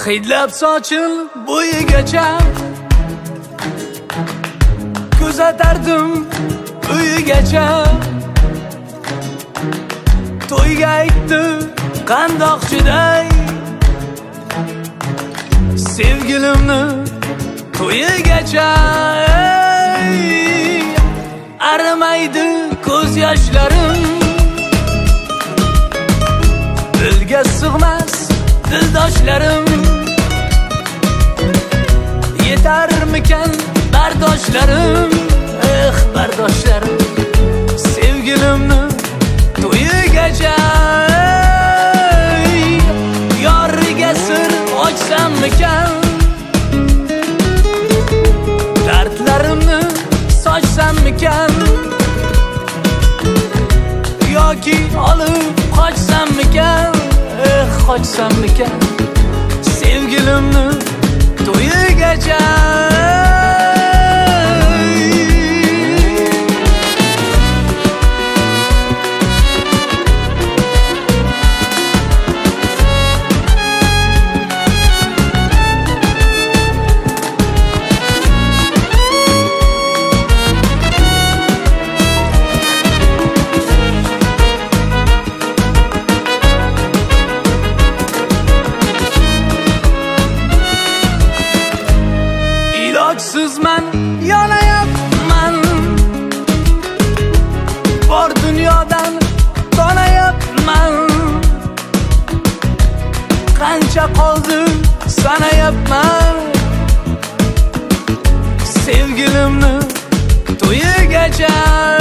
hidlab sochil bo'yigacha kuzatardim uyigacha. To'yga aytdi qandoqchiday sevgilimni to'yigacha. Arimaydi ko'z yoshlarim, dilga sig'mas dildoshlarim. Yetarmikan bardoshlarim, bardoshlarim sevgilimni to'yigacha. Yoriga sir ochsammikan, dardlarimni sochsammikan, yoki olib qochsammikan, qochsammikan sevgilimni to'yigacha. Ilojsizman, yonayapman, bor dunyodan tonayapman. Qancha qoldi sanayapman, sevgilimni to'yigacha.